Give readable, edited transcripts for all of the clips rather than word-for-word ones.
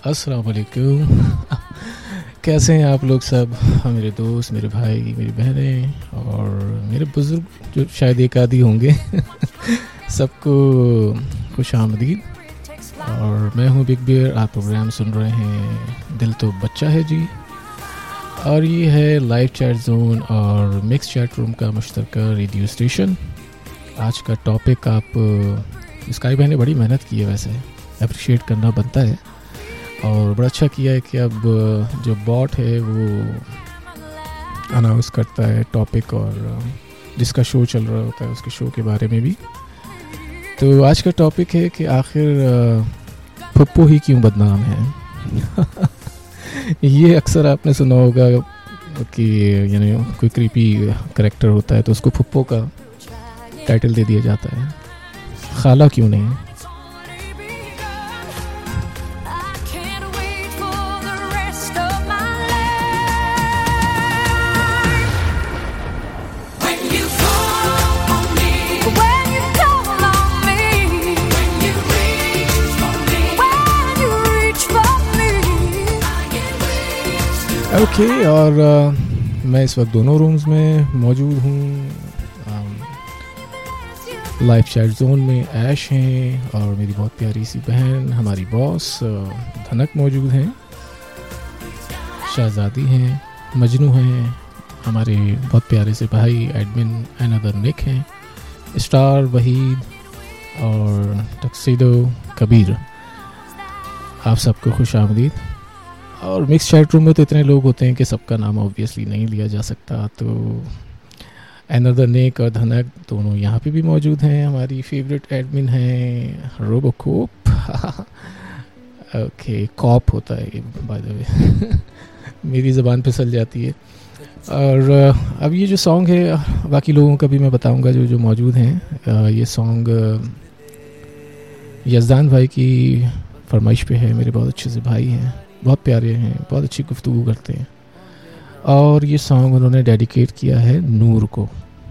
अस्सलाम वालेकुम। कैसे हैं आप लोग सब, मेरे दोस्त, मेरे भाई, मेरी बहनें और मेरे बुज़ुर्ग जो शायद एक आदि होंगे। सबको खुश आमदीद। और मैं हूँ बिग बियर। आप प्रोग्राम सुन रहे हैं दिल तो बच्चा है जी, और ये है लाइव चैट जोन और मिक्स चैट रूम का मुश्तरका रेडियो स्टेशन। आज का टॉपिक, आप स्काई भाई ने बड़ी मेहनत की है, वैसे अप्रिशिएट करना बनता है और बड़ा अच्छा किया है कि अब जो बॉट है वो अनाउंस करता है टॉपिक और जिसका शो चल रहा होता है उसके शो के बारे में भी। तो आज का टॉपिक है कि आखिर फुप्पो ही क्यों बदनाम है। ये अक्सर आपने सुना होगा कि यानी कोई क्रीपी करैक्टर होता है तो उसको फुप्पो का टाइटल दे दिया जाता है, खाला क्यों नहीं। ओके और मैं इस वक्त दोनों रूम्स में मौजूद हूँ। लाइव चैट जोन में ऐश हैं और मेरी बहुत प्यारी सी बहन हमारी बॉस धनक मौजूद हैं, शहजादी हैं, मजनू हैं, हमारे बहुत प्यारे से भाई एडमिन अनदर निक हैं, स्टार वहीद और टक्सीडो कबीर। आप सबको खुश आमदीद। और मिक्स चैट रूम में तो इतने लोग होते हैं कि सबका नाम ऑब्वियसली नहीं लिया जा सकता, तो अनदर नेक और धनक दोनों यहाँ पे भी मौजूद हैं। हमारी फेवरेट एडमिन हैं रोबोकोप। ओके, कॉप होता है ये बाय द वे। मेरी ज़बान फिसल जाती है। और अब ये जो सॉन्ग है, बाकी लोगों का भी मैं बताऊंगा जो जो मौजूद हैं। ये सॉन्ग यज़दान भाई की फरमाइश पे है। मेरे बहुत अच्छे से भाई हैं, बहुत प्यारे हैं, बहुत अच्छी गुफ्तगू करते हैं और ये सॉन्ग उन्होंने डेडिकेट किया है नूर को।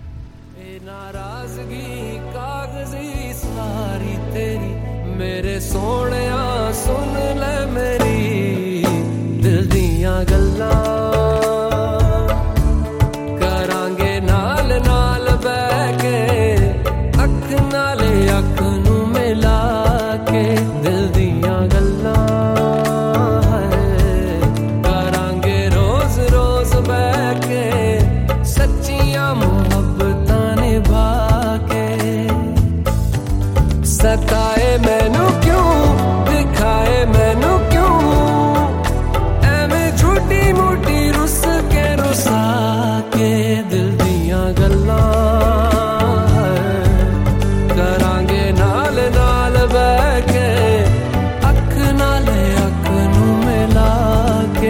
नाराज़गी कागज़ी सारी तेरी, मेरे सोहणिया सुन ले मेरी दिल दियां गल्लां, करांगे नाल नाल बैठ के अख नाले अख नूं मिला के दिल दियां गल्लां, सताए मैनू क्यों, दिखाए मैनू क्यों, एवें झूठी मूठी रुस के रुसा के दिल दियां गल्लां करांगे नाल नाल बैठ के अख नाले अख नूं मिला के।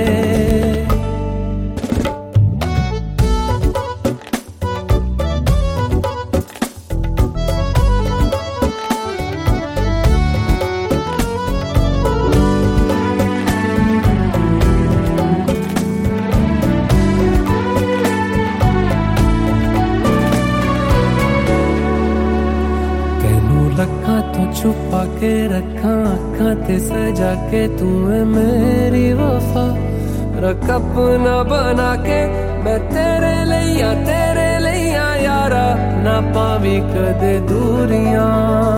छुपा के रखा अखा ते सजा के तू है मेरी वफा, रख अपना बना के मैं तेरे लिया यारा, ना पावी कदे दूरियां।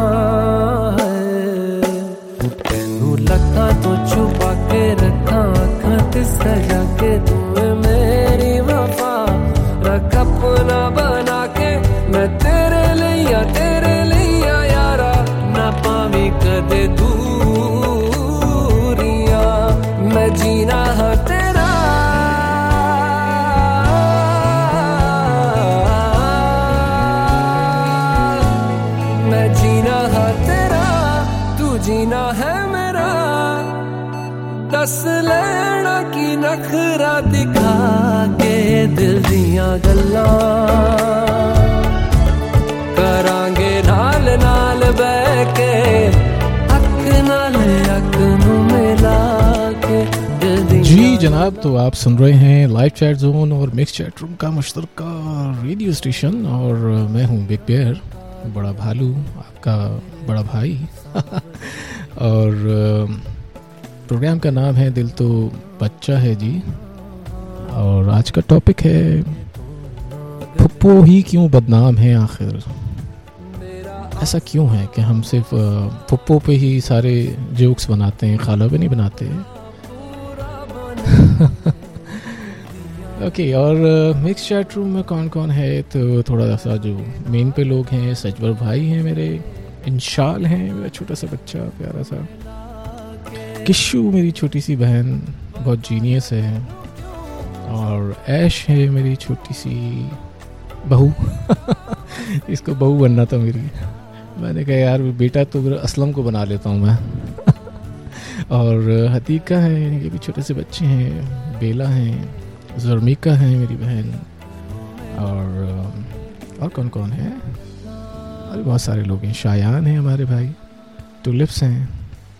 तेनू लखा तो छुपा के रखा अखा ते सजा के तू है मेरी वफा, रख अपना बना के मैं तेरे लिया यारा, ना पावी कदे दूरियां। मैं जीना है तेरा, मैं जीना है तेरा, तू जीना है मेरा, दस लेना की नखरा दिखा के दिल दियां गल्लां करांगे नाल नाल बैठ के अख नाल अख नूं मिला के दिल दियां। जी जनाब, तो आप सुन रहे हैं लाइव चैट जोन और मिक्स चैट रूम का मुश्तरका रेडियो स्टेशन और मैं हूं बिग बियर, बड़ा भालू, आपका बड़ा भाई। और प्रोग्राम का नाम है दिल तो बच्चा है जी, और आज का टॉपिक है फुप्पो ही क्यों बदनाम है आखिर। ऐसा क्यों है कि हम सिर्फ फुप्पो पे ही सारे जोक्स बनाते हैं, खाला पे नहीं बनाते। ओके, और मिक्स चैट रूम में कौन कौन है, तो थोड़ा सा जो मेन पे लोग हैं, सजवर भाई हैं मेरे, इंशाल हैं मेरा छोटा सा बच्चा प्यारा सा, किशु मेरी छोटी सी बहन बहुत जीनियस है, और ऐश है मेरी छोटी सी बहू। इसको बहू बनना था मेरी, मैंने कहा यार बेटा तो असलम को बना लेता हूँ मैं। और हतीका है, ये भी छोटे से बच्चे हैं, बेला हैं, ज़ुर्मिका है मेरी बहन, और कौन कौन है, और बहुत सारे लोग हैं, शायान हैं हमारे भाई, टुलिप्स हैं,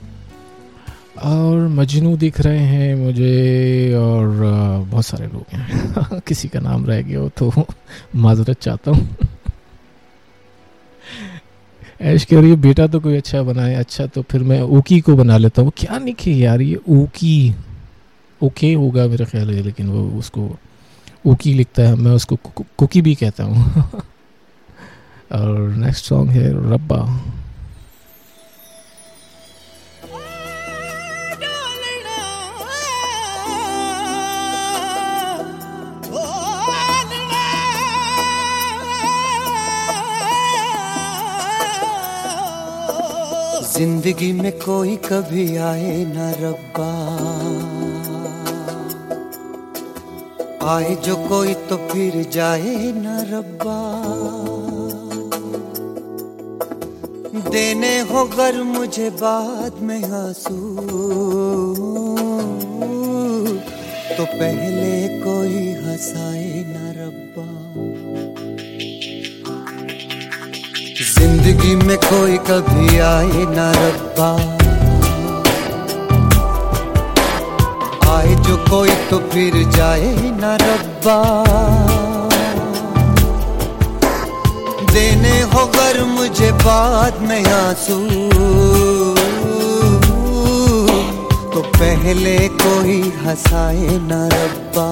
और मजनू दिख रहे हैं मुझे, और बहुत सारे लोग हैं। किसी का नाम रह गया हो तो माजरत चाहता हूँ। ऐश कह रही है बेटा तो कोई अच्छा बनाए, अच्छा तो फिर मैं ऊकी को बना लेता हूँ। क्या लिखी यार ये ऊकी, ओके होगा मेरा ख्याल है, लेकिन वो उसको ऊकी लिखता है, मैं उसको कुकी भी कहता हूँ। और नेक्स्ट सॉन्ग है रब्बा। जिंदगी में कोई कभी आए ना रब्बा, आए जो कोई तो फिर जाए ना रब्बा, देने हो गर मुझे बाद में आंसू, तो पहले कोई हंसाए ना रब्बा। जिंदगी में कोई कभी आए ना रब्बा, आए जो कोई तो फिर जाए ना रब्बा, देने हो गर मुझे बाद में आंसू, तो पहले कोई हंसाए ना रब्बा,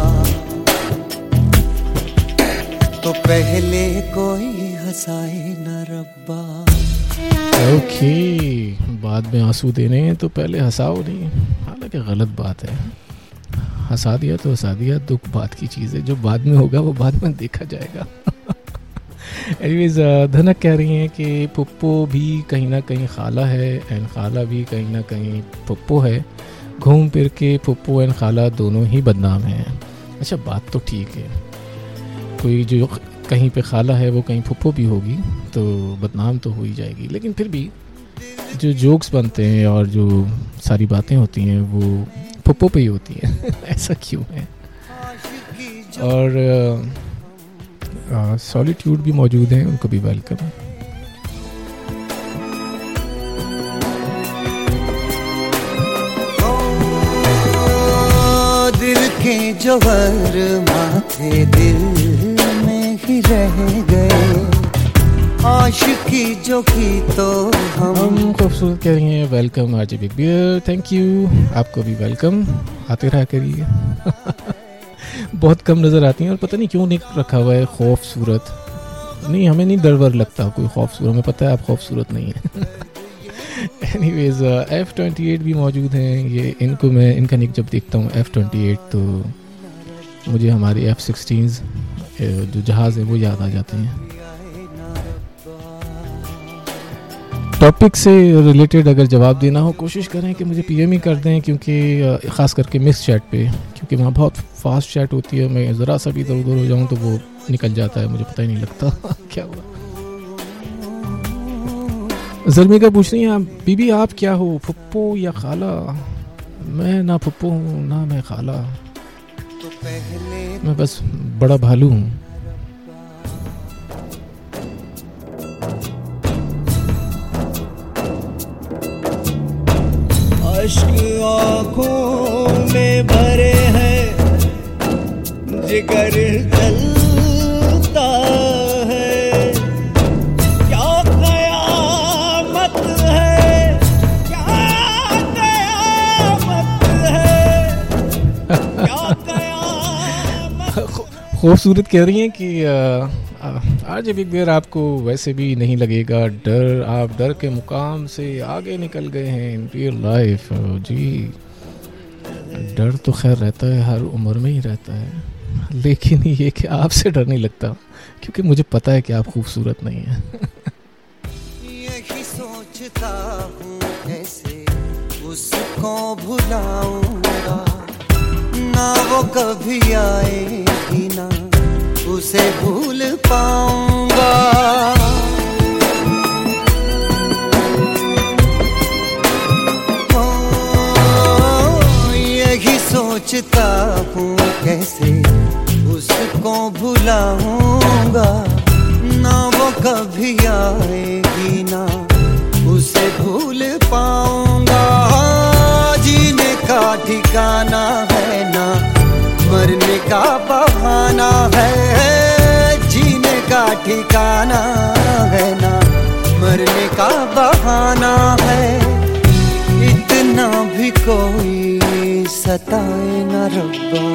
तो पहले कोई हंसाए ना रब्बा। ओके, बाद में आंसू देने हैं तो पहले हंसाओ नहीं, हालांकि गलत बात है। हंसा दिया तो हंसा दिया, दुख बात की चीज़ है, जो बाद में होगा वो बाद में देखा जाएगा। एनीवेज, धनक कह रही हैं कि पुप्पो भी कहीं ना कहीं खाला है, एंड खाला भी कहीं ना कहीं पुप्पो है, घूम फिर के पुप्पो एंड खाला दोनों ही बदनाम हैं। अच्छा, बात तो ठीक है, कोई जो कहीं पे खाला है वो कहीं फुप्पो भी होगी तो बदनाम तो हो ही जाएगी, लेकिन फिर भी जो जोक्स बनते हैं और जो सारी बातें होती हैं वो फुप्पो पे ही होती हैं। ऐसा क्यों है? और सॉलिट्यूड भी मौजूद हैं, उनको भी वेलकम। दिल के जौहर माथे दिल ही रह गए, आशिकी जो की तो हम खूबसूरत कह रही हैं। Welcome RJ big bear, thank you, आपको भी वेलकम, आते रहा करिए। बहुत कम नज़र आती हैं और पता नहीं क्यों नहीं रखा हुआ है खूबसूरत, नहीं हमें नहीं डर वर लगता कोई खूबसूरत, हमें पता है आप खूबसूरत नहीं है। एनीवेज, F-28 भी मौजूद हैं, ये इनको मैं इनका निक जब देखता हूँ F-28 तो मुझे हमारे F-16 जो जहाज़ है वो याद आ जाते हैं। टॉपिक से रिलेटेड अगर जवाब देना हो कोशिश करें कि मुझे पीएम ही कर दें, क्योंकि ख़ास करके मिक्स चैट पे, क्योंकि वहाँ बहुत फास्ट चैट होती है, मैं ज़रा सा भी इधर उधर हो जाऊँ तो वो निकल जाता है, मुझे पता ही नहीं लगता क्या हुआ। ज़र्मिका पूछ रही हैं बीबी आप क्या हो, फुप्पो या खाला? मैं ना फुप्पो हूँ ना मैं खाला, मैं बस बड़ा भालू हूँ। अश्क आँखों में भरे हैं, जिगर जलता है, क्या कयामत है, क्या कयामत खूबसूरत कह रही हैं कि आज बिग बेयर आपको वैसे भी नहीं लगेगा डर, आप डर के मुकाम से आगे निकल गए हैं इन रियल लाइफ। जी डर तो खैर रहता है, हर उम्र में ही रहता है, लेकिन ये कि आपसे डर नहीं लगता क्योंकि मुझे पता है कि आप खूबसूरत नहीं हैं। यही सोचता हूँ कैसे उसको भुलाऊंगा, ना वो कभी आएगी ना उसे भूल पाऊंगा। यही सोचता हूँ कैसे उसको भुलाऊंगा, ना वो कभी आएगी ना उसे भूल पाऊंगा। जीने का ठिकाना है ना मरने का बहाना है, जीने का ठिकाना है ना मरने का बहाना है। इतना भी कोई सताए ना रब्बा,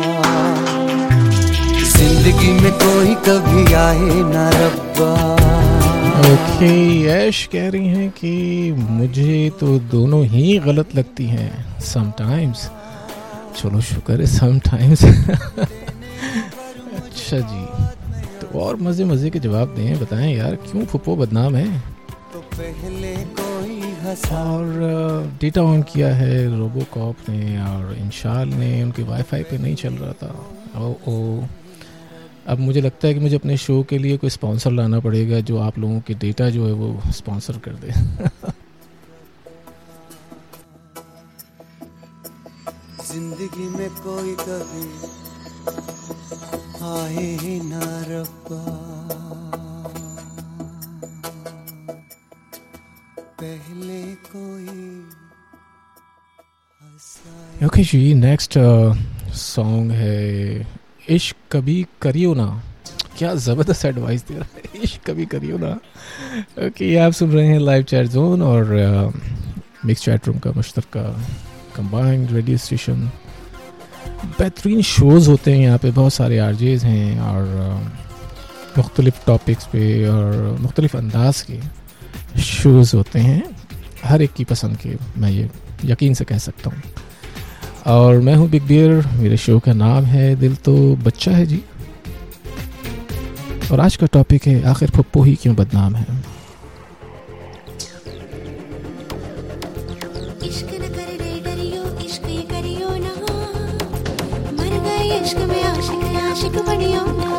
जिंदगी में कोई कभी आए ना रब्बा। ओके, ऐश कह रही हैं कि मुझे तो दोनों ही गलत लगती हैं समटाइम्स। चलो शुक्र है समटाइम्स। अच्छा जी, तो और मज़े मज़े के जवाब दें, बताएं यार क्यों फुप्पो बदनाम है। तो पहले कोई और डेटा ऑन किया है रोबोकॉप ने और इंशाल ने, उनके वाईफाई पे नहीं चल रहा था। ओ अब मुझे लगता है कि मुझे अपने शो के लिए कोई स्पॉन्सर लाना पड़ेगा जो आप लोगों के डेटा जो है वो स्पॉन्सर कर दे। जिंदगी में कोई कभी आए ना रब्बा, पहले कोई। ओके जी, नेक्स्ट सॉन्ग है इश्क कभी करियो ना। क्या ज़बरदस्त एडवाइस दे रहा है, इश्क कभी करियो ना। ओके, आप सुन रहे हैं लाइव चैट जोन और मिक्स चैट रूम का मुश्तरका कंबाइंड रेडियो स्टेशन। बेहतरीन शोज़ होते हैं यहाँ पे, बहुत सारे आरजेज़ हैं और मुख्तलिफ़ टॉपिक्स पे और मुख्तलिफ़ अंदाज के शोज़ होते हैं, हर एक की पसंद के, मैं ये यकीन से कह सकता हूँ। और मैं हूँ बिग बियर, मेरे शो का नाम है दिल तो बच्चा है जी। और आज का टॉपिक है आखिर फुप्पो ही क्यों बदनाम है। इश्क न कर रे डरियो, इश्क ये करियो ना, मर गए इश्क में आशिक, आशिक बनियो ना।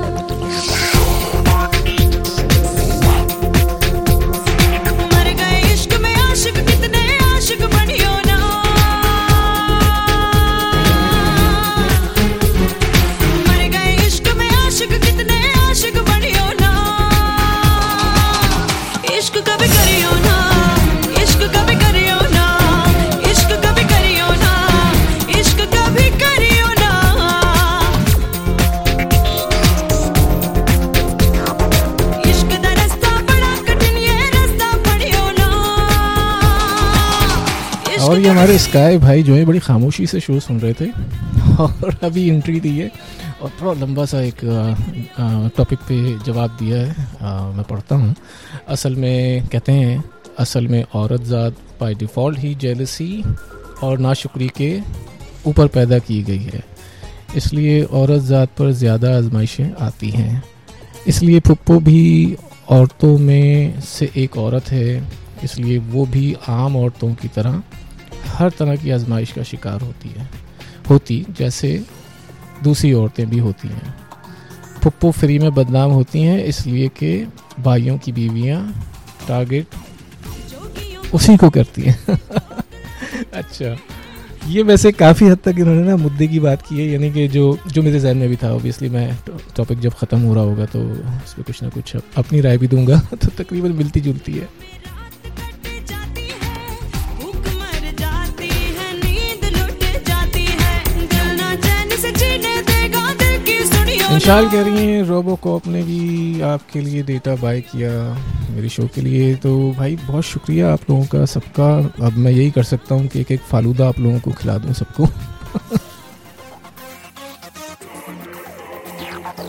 मर गए इश्क में आशिक, कितने आशिक बनियो ना। मर गए इश्क में आशिक, कितने आशिक बनियो ना। इश्क कभी करियो ना, इश्क कभी करियो ना, इश्क कभी करियो ना, इश्क कभी करियो ना। इश्क दा रास्ता बड़ा कठिन, ये रास्ता पड़ियो ना। और ये हमारे स्काई भाई जो है बड़ी खामोशी से शो सुन रहे थे और अभी एंट्री दी है और थोड़ा लंबा सा एक टॉपिक पे जवाब दिया है। मैं पढ़ता हूँ। असल में कहते हैं, असल में औरत ज़ात बाय डिफ़ॉल्ट ही जेलसी और नाशुक्री के ऊपर पैदा की गई है, इसलिए औरत ज़ात पर ज़्यादा आजमाइशें आती हैं। इसलिए फुप्पो भी औरतों में से एक औरत है, इसलिए वो भी आम औरतों की तरह हर तरह की आजमाइश का शिकार होती जैसे दूसरी औरतें भी होती हैं। फुप्पो फ्री में बदनाम होती हैं इसलिए कि भाइयों की बीवियां टारगेट उसी को करती हैं। अच्छा, ये वैसे काफ़ी हद तक इन्होंने ना मुद्दे की बात की है, यानी कि जो मेरे जहन में भी था। ऑब्वियसली मैं टॉपिक जब ख़त्म हो रहा होगा तो उस पर कुछ ना कुछ अपनी राय भी दूंगा, तो तकरीबन मिलती जुलती है। इंशाल कह रही हैं रोबोकॉप ने भी आपके लिए डेटा बाय किया मेरे शो के लिए, तो भाई बहुत शुक्रिया आप लोगों का सबका। अब मैं यही कर सकता हूँ कि एक फालूदा आप लोगों को खिला दूँ सबको।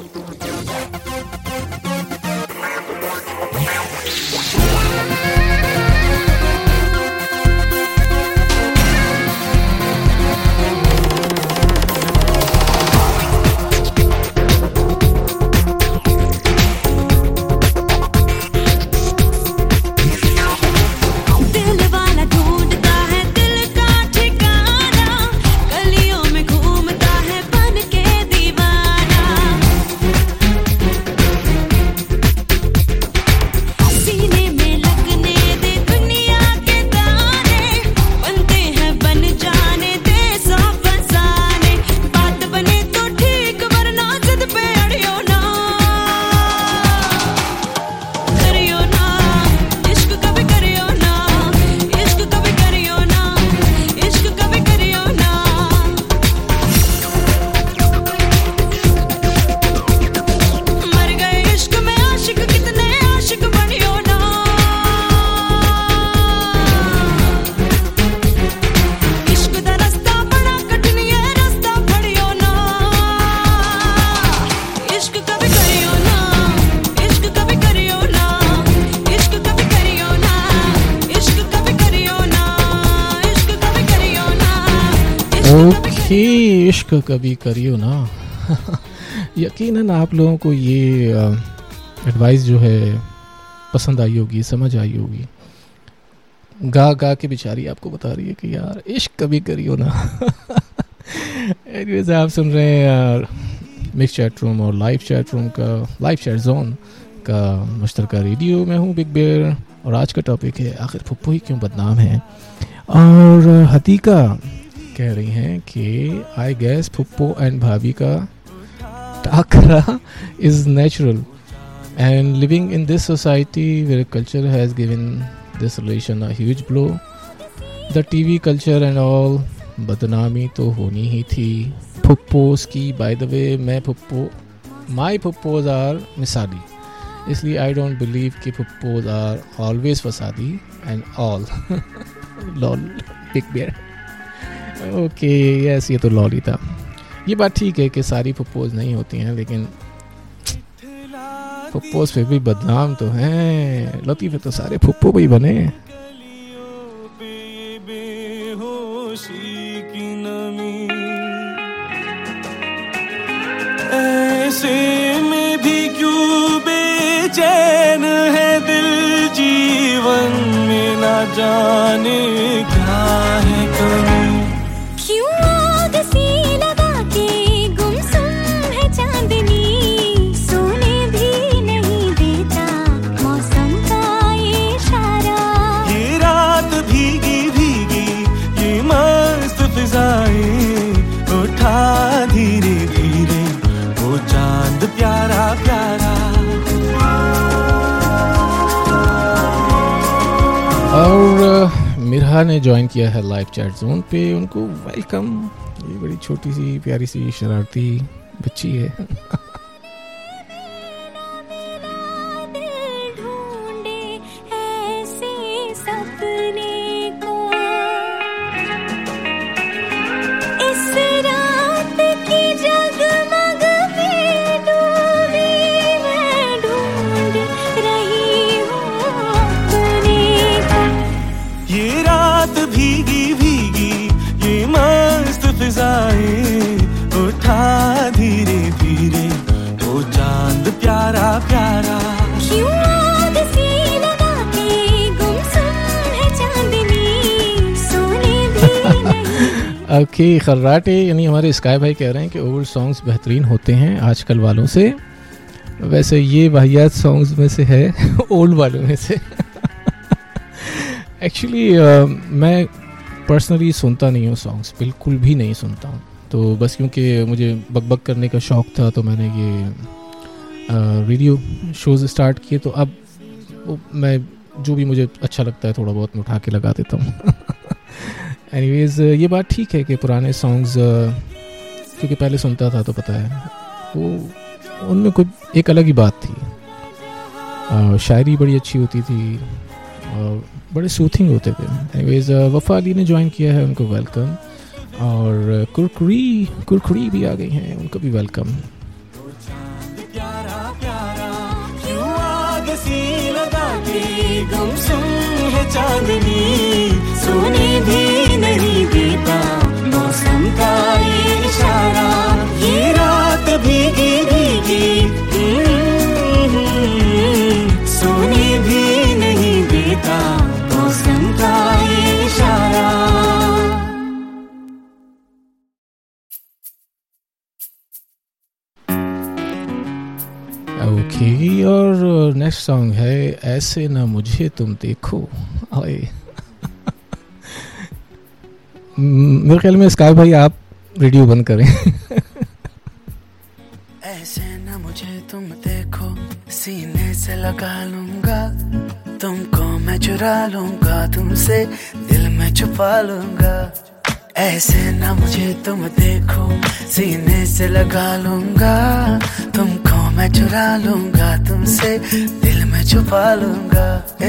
ओके, इश्क कभी करियो ना। यकीनन आप लोगों को ये एडवाइस जो है पसंद आई होगी, समझ आई होगी। गा गा के बेचारी आपको बता रही है कि यार इश्क कभी करियो ना। एनीवेज, आप सुन रहे हैं मिक्स चैट रूम और लाइव चैट जोन का मुश्तरका रेडियो। मैं हूँ बिग बेयर और आज का टॉपिक है आखिर फुप्पो ही क्यों बदनाम है। और हतीका कह रही हैं कि आई गेस फुप्पो एंड भाभी का टाकरा is natural and living in this society where culture has given this relation a huge blow. The TV culture and all, बदनामी तो होनी ही थी फुप्पोस की। बाय द वे, माई फुप्पोज आर मिसाली, इसलिए आई डोंट बिलीव कि फुप्पोज आर ऑलवेज फसादी and all. Lol big bear. Okay yes, ये तो लॉल ही था। ये बात ठीक है कि सारी फुप्पोज नहीं होती हैं, लेकिन फुप्पोज फिर भी बदनाम तो हैं। लतीफ़े तो सारे फुप्पो भी बने। ऐसे में भी क्यों बेचैन है दिल, जीवन में ना जाने क्या है कमी। क्यों आग सी लगा के गुमसुम है चांदनी, सोने भी नहीं देता मौसम का ये इशारा। ये रात भीगी भीगी ये मस्त फिजाएं, उठा धीरे धीरे वो चांद प्यारा प्यारा। और मिरहा ने ज्वाइन किया है लाइव चैट जोन पे, उनको वेलकम। ये बड़ी छोटी सी प्यारी सी शरारती बच्ची है। ढूंढे ऐसे सपने को, इस रात की जगमग में डूबी मैं ढूंढ रही हूँ अपने को। ये रात भीगी भीगी ये मस्त फिजाएं, उठा धीरे धीरे वो चांद प्यारा प्यारा। क्यों आग सी लगा के गुमसुम है चांदनी, सोने भी नहीं। ओके, खर्राटे यानी हमारे स्काई भाई कह रहे हैं कि ओल्ड सॉन्ग्स बेहतरीन होते हैं आजकल वालों से। वैसे ये वाहियात सॉन्ग्स में से है, ओल्ड वालों में से। एक्चुअली मैं पर्सनली सुनता नहीं हूँ सॉन्ग्स, बिल्कुल भी नहीं सुनता हूँ। तो बस क्योंकि मुझे बकबक करने का शौक़ था तो मैंने ये रेडियो शोज़ स्टार्ट किए। तो अब मैं जो भी मुझे अच्छा लगता है थोड़ा बहुत मैं उठा के लगा देता हूँ। एनीवेज़, ये बात ठीक है कि पुराने सॉन्ग्स क्योंकि पहले सुनता था तो पता है वो उनमें कुछ एक अलग ही बात थी। शायरी बड़ी अच्छी होती थी और बड़े सूथिंग होते थे। एनीवेज, वफ़ा अली ने ज्वाइन किया है, उनको वेलकम। और कुरकुरी भी आ गई हैं, उनको भी वेलकम। प्यारा प्यारा क्यों आग सी लगा के गुमसुम है चांदनी, सोने भी नहीं देता मौसम का ये इशारा। ये रात भीगी भीगी सोने भी नहीं देता मौसम का ये इशारा। ओके, और नेक्स्ट सॉन्ग है ऐसे ना मुझे तुम देखो। आए मेरे ख्याल में स्काई भाई आप रेडियो बंद करें। ऐसे ना मुझे तुम देखो, सीने से लगा लूंगा तुमको, मैं चुरा लूंगा तुमसे, दिल में छुपा लूंगा। ऐसे ना मुझे तुम देखो, सीने से लगा लूंगा तुमको, मैं चुरा लूंगा तुमसे, दिल में छुपा लूंगा।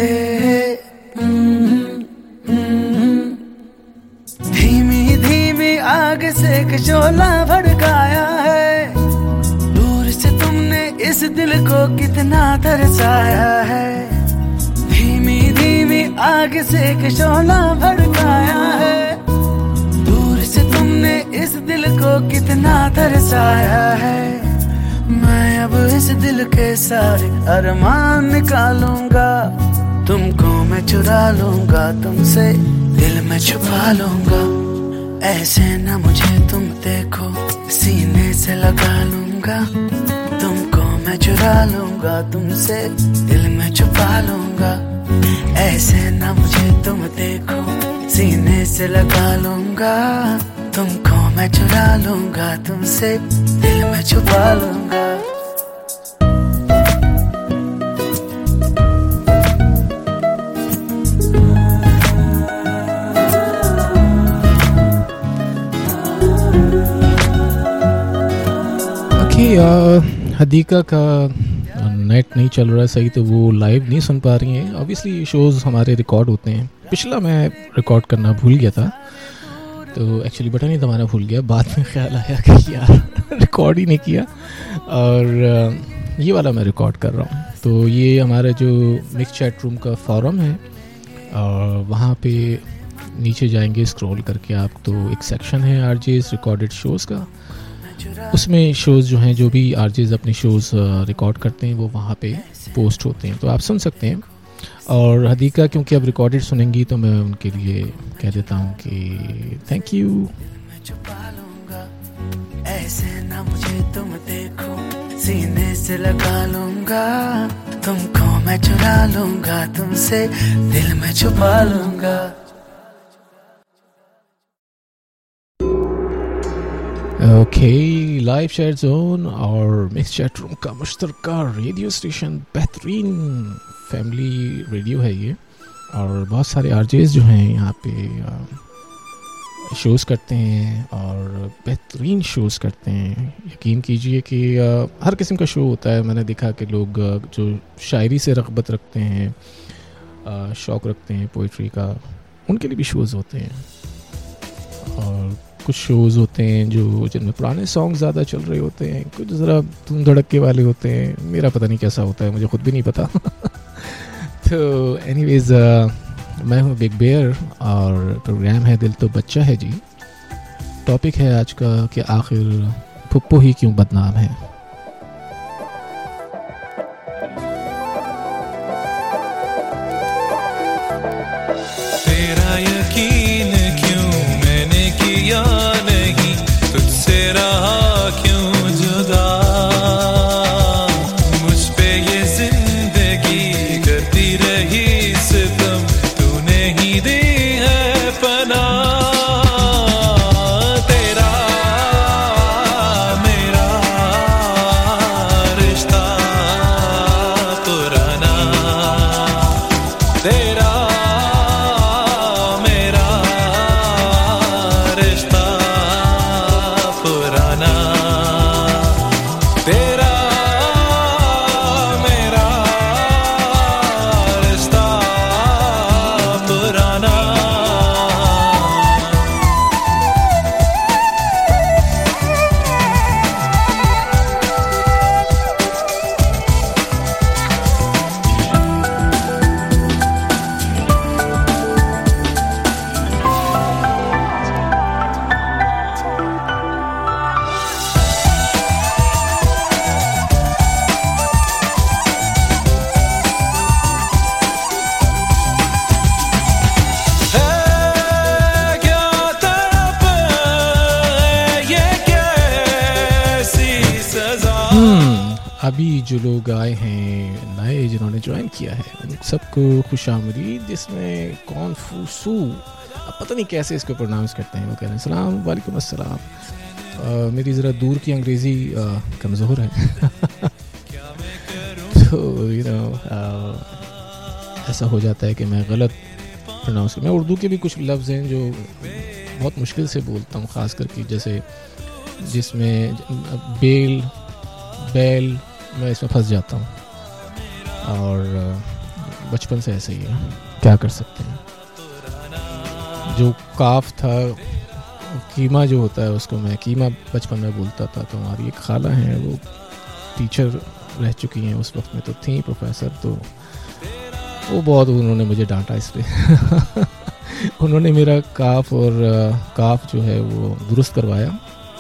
धीमी धीमी आग से एक शोला भड़काया है, दूर से तुमने इस दिल को कितना तरसाया है। धीमी धीमी आग से एक शोला भड़काया है, दूर से तुमने इस दिल को कितना तरसाया है, मैं अब इस दिल के सारे अरमान निकालूंगा। तुमको मैं चुरा लूंगा तुमसे, दिल में छुपा लूंगा। ऐसे न मुझे तुम देखो, सीने से लगा लूंगा। तुमको मैं चुरा लूंगा तुमसे, दिल में छुपा लूंगा। ऐसे न मुझे तुम देखो, सीने से लगा लूंगा। तुमको मैं चुरा लूंगा तुमसे, दिल में छुपा लूंगा। हदीका का नेट नहीं चल रहा है सही, तो वो लाइव नहीं सुन पा रही हैं। ऑब्वियसली शोज़ हमारे रिकॉर्ड होते हैं। पिछला मैं रिकॉर्ड करना भूल गया था, तो एक्चुअली बटन ही दबाना भूल गया। बाद में ख्याल आया कि यार रिकॉर्ड ही नहीं किया, और ये वाला मैं रिकॉर्ड कर रहा हूँ। तो ये हमारा जो मिक्स चैट रूम का फॉरम है, और वहाँ पे नीचे जाएंगे स्क्रॉल करके आप, तो एक सेक्शन है आरजेस रिकॉर्डेड शोज़ का। उसमें शोज़ जो हैं, जो भी आरजेस अपने शोज़ रिकॉर्ड करते हैं, वो वहाँ पे पोस्ट होते हैं, तो आप सुन सकते हैं। और हदीका क्योंकि अब रिकॉर्डेड सुनेंगी, तो मैं उनके लिए कह देता हूँ कि थैंक यू। ऐसे ना मुझे तुम देखो, सीने से लगा लूंगा। तुमको मैं चुरा लूंगा तुमसे, दिल में छुपा लूंगा। ओके, लाइव चैट जोन और मिक्स चैट रूम का मुश्तरका रेडियो स्टेशन, बेहतरीन फैमिली रेडियो है ये। और बहुत सारे आरजेस जो हैं यहाँ पे शोज़ करते हैं, और बेहतरीन शोज़ करते हैं। यकीन कीजिए कि हर किस्म का शो होता है। मैंने देखा कि लोग जो शायरी से रग़बत रखते हैं, शौक़ रखते हैं पोइट्री का, उनके लिए भी शोज़ होते हैं। और कुछ शोज़ होते हैं जो जिनमें पुराने सॉन्ग ज़्यादा चल रहे होते हैं, कुछ ज़रा धूम धड़के वाले होते हैं। मेरा पता नहीं कैसा होता है, मुझे ख़ुद भी नहीं पता। तो एनीवेज़, मैं हूँ बिग बेयर और प्रोग्राम है दिल तो बच्चा है जी। टॉपिक है आज का कि आखिर फुप्पो ही क्यों बदनाम है। तेरा यकीन क्यों मैंने किया नहीं, तुझसे रहा क्यों जुदा। मुझ पे ये जिंदगी करती रही सितम, तूने ही दी है पनाह। तेरा मेरा रिश्ता पुराना, तेरा अभी जो लोग आए हैं नए, जिन्होंने ज्वाइन किया है, उन सबको खुशामदीद। जिसमें कॉन्फूसू, अब पता नहीं कैसे इसको प्रोनाउंस करते हैं, वो कह रहे हैं सलाम वालेकुम अस्सलाम। मेरी ज़रा दूर की अंग्रेज़ी कमज़ोर है। तो ऐसा हो जाता है कि मैं गलत प्रोनाउंस कर। मैं उर्दू के भी कुछ लफ्ज़ हैं जो बहुत मुश्किल से बोलता हूँ, ख़ास करके जैसे जिसमें बेल बैल, मैं इसमें फंस जाता हूँ। और बचपन से ऐसे ही है, क्या कर सकते हैं। जो काफ था, कीमा जो होता है, उसको मैं कीमा बचपन में बोलता था। तो हमारी एक खाला हैं, वो टीचर रह चुकी हैं, उस वक्त में तो थी प्रोफेसर, तो वो बहुत उन्होंने मुझे डांटा इस पर। उन्होंने मेरा काफ और काफ जो है वो दुरुस्त करवाया।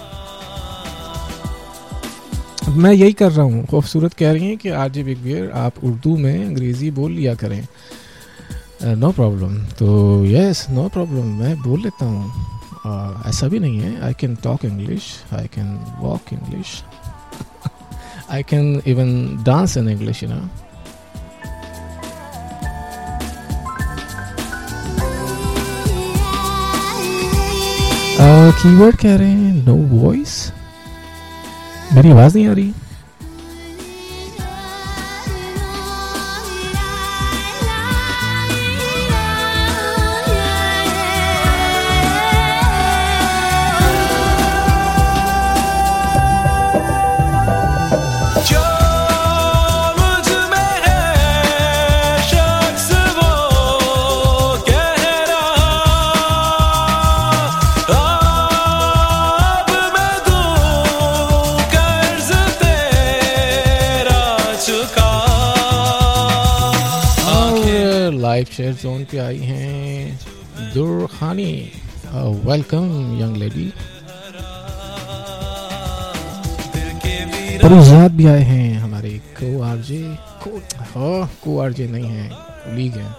मैं यही कर रहा हूँ। खूबसूरत कह रही हैं कि आरजे बिग बियर आप उर्दू में अंग्रेज़ी बोल लिया करें। No problem. तो यस, नो प्रॉब्लम, मैं बोल लेता हूँ। ऐसा भी नहीं है। I can talk English, I can walk English, I can even dance in English, you know. Keyword कह रहे हैं नो वॉइस। मेरी आवाज़ नहीं आ रही। लाइव शेयर जोन पे आई हैं Durkhani. Welcome young lady. Parijat भी आए हैं हमारे को आरजे नहीं है, लीग है।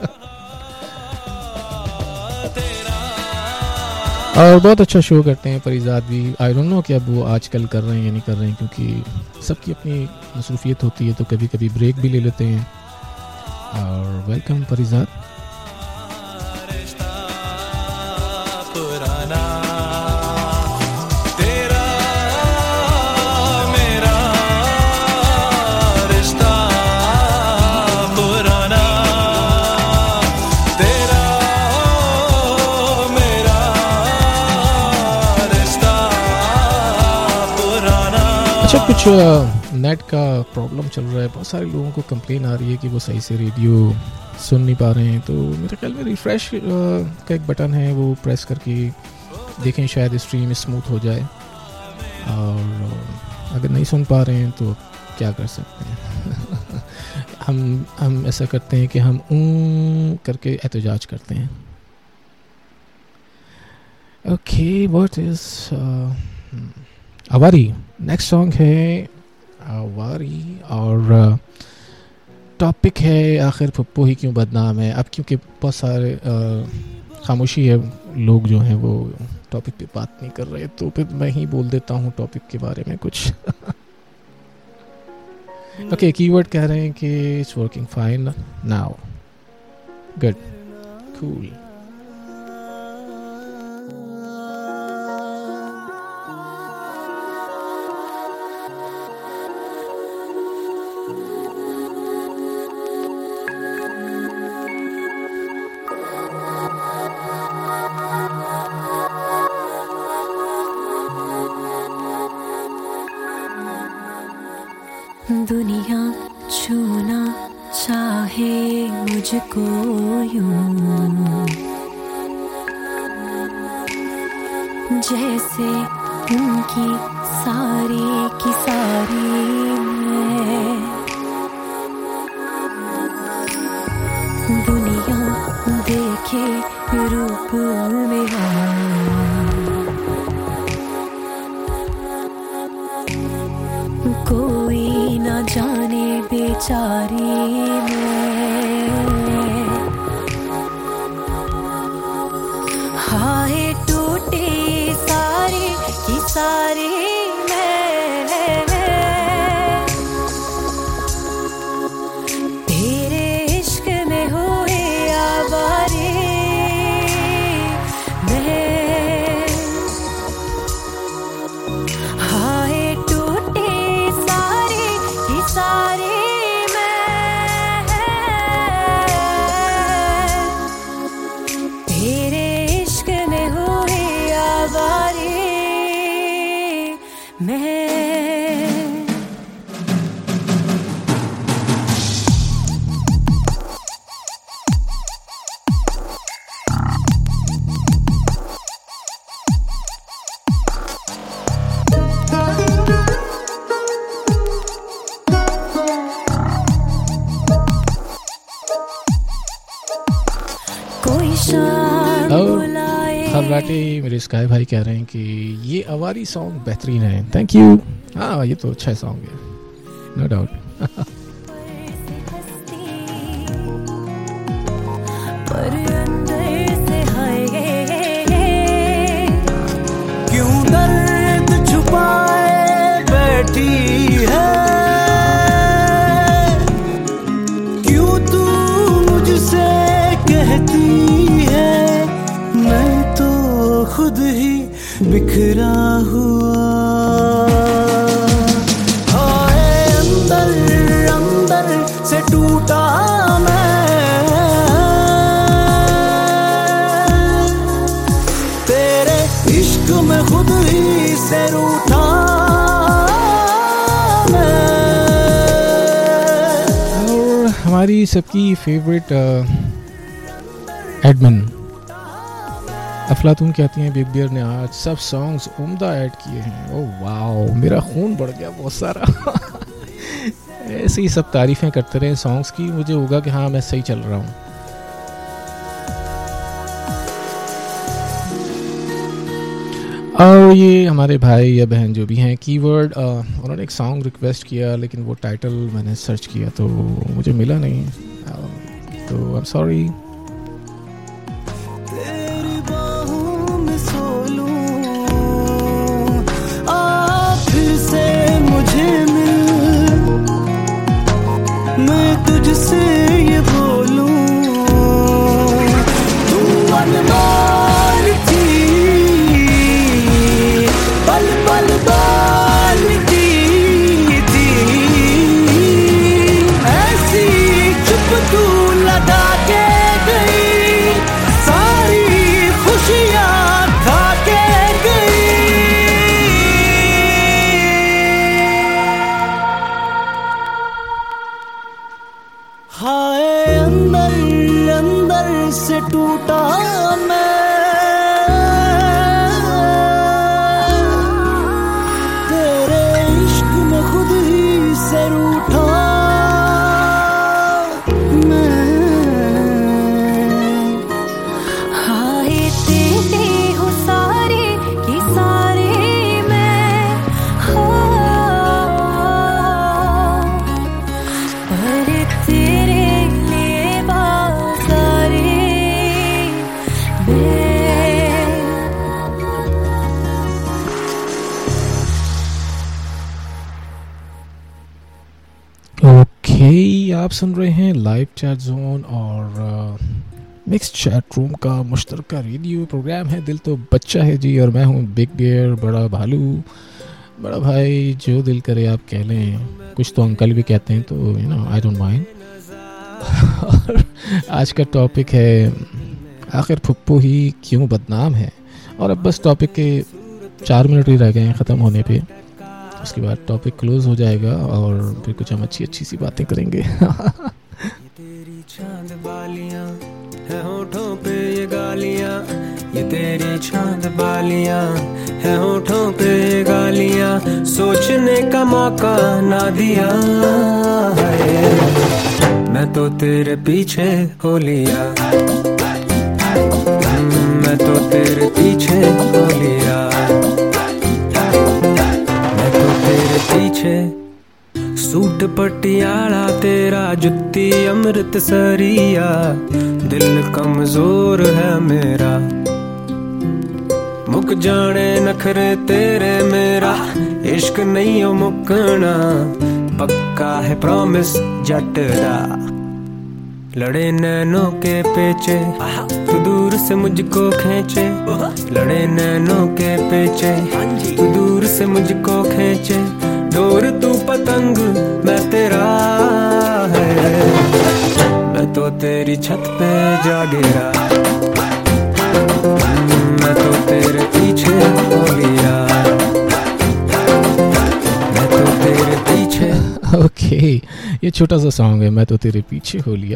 और बहुत अच्छा शो करते हैं परिजात भी। आई डोंट नो कि अब वो आजकल कर रहे हैं या नहीं कर रहे हैं, क्योंकि सबकी अपनी मसरूफियत होती है, तो कभी कभी ब्रेक भी ले लेते हैं। और वेलकम परिजात। अच्छा, कुछ नेट का प्रॉब्लम चल रहा है। बहुत सारे लोगों को कंप्लेन आ रही है कि वो सही से रेडियो सुन नहीं पा रहे हैं। तो मेरे ख्याल में रिफ्रेश का एक बटन है, वो प्रेस करके देखें, शायद स्ट्रीम स्मूथ हो जाए। और अगर नहीं सुन पा रहे हैं तो क्या कर सकते हैं। हम ऐसा करते हैं कि हम करके एहतजाज करते हैं। Okay, what is Awari. Next song है आवारी और टॉपिक है आखिर पप्पू ही क्यों बदनाम है। अब क्योंकि बहुत सारे खामोशी है, लोग जो हैं वो टॉपिक पे बात नहीं कर रहे, तो फिर मैं ही बोल देता हूँ टॉपिक के बारे में कुछ। ओके, कीवर्ड कह रहे हैं कि it's working fine now. Good, cool. दुनिया छूना चाहे मुझको यूं, जैसे उनकी सारी की सारी मैं। दुनिया देखे रूप मेरा, कोई ना जाने बेचारी मैं। हाय टूटे सारे की सारे मैं, तेरे इश्क में हुए आवारे मैं। हाय सारे मैं, तेरे इश्क में हुए आवारे। कोई शाम और बुलाए। खबराटे मेरे स्काई भाई कह रहे हैं कि ये अवारी सॉन्ग बेहतरीन है। Thank you. हाँ, ये तो अच्छा सॉन्ग है, नो डाउट। पर अंदर से हाय क्यों दर्द छुपाए बैठी है, क्यों तू मुझसे कहती है मैं तो खुद ही बिखरा हुआ। हाय अंदर अंदर से टूटा मैं, तेरे इश्क में खुद ही से रूठा मैं। और हमारी सबकी फेवरेट एडमिन अफलातून कहती हैं बिग बियर ने आज सब सॉन्ग्स उम्दा ऐड किए हैं। ओह वाओ, मेरा खून बढ़ गया बहुत सारा। ऐसे ही सब तारीफ़ें करते रहे सॉन्ग्स की, मुझे होगा कि हाँ मैं सही चल रहा हूँ। और ये हमारे भाई या बहन जो भी हैं कीवर्ड, उन्होंने एक सॉन्ग रिक्वेस्ट किया लेकिन वो टाइटल मैंने सर्च किया तो मुझे मिला नहीं, तो आई एम सॉरी। तेरी बाहों में सो लूं, आ फिर से मुझे मिल, मैं तुझसे ये बोलूं, तू अनमोल थी, पल पल बालती थी, ऐसी चुप तू लगा के गई, सारी खुशियाँ खा के गई। हाय अंदर अंदर से टूटा मैं, तेरे इश्क में खुद ही से रूठा मैं। हाय तेरे हो सारे की सारे मैं, हाँ, पर तेरे लिए बाज़ारे मैं। ओके, आप सुन रहे हैं लाइव चैट जोन और मिक्स चैट रूम का मुश्तरका रेडियो प्रोग्राम है दिल तो बच्चा है जी, और मैं हूँ बिग बियर, बड़ा भालू, बड़ा भाई, जो दिल करे आप कह लें, कुछ तो अंकल भी कहते हैं, तो you know I don't mind. और आज का टॉपिक है आखिर फुप्पो ही क्यों बदनाम है, और अब बस टॉपिक के 4 मिनट ही रह गए हैं ख़त्म होने पे, उसके बाद टॉपिक क्लोज हो जाएगा और फिर कुछ हम अच्छी अच्छी सी बातें करेंगे। तेरी चांद बालियां है होठों पे ये गालियां, ये तेरी चांद बालियां है होठों पे ये गालियां, सोचने का मौका ना दिया है, मैं तो तेरे पीछे हो लिया, मैं तो तेरे पीछे हो लिया, मैं तो तेरे पीछे। सूट पटियाला तेरा, जुत्ती अमृतसरिया, दिल कमजोर है मेरा, मुक जाने नखरे तेरे मेरा, इश्क नहीं हो मुकना, पक्का है प्रॉमिस जट दा, लड़े नैनों के पेचे, तू दूर से मुझको खींचे, लड़े नैनों के पेचे, तू दूर से मुझको खींचे, डोर तू पतंग मैं तेरा है, मैं तो तेरी छत पे जा गिरा, मैं तो तेरे पीछे हो लिया, मैं तो तेरे पीछे। ओके, ये छोटा सा सॉन्ग है मैं तो तेरे पीछे हो लिया।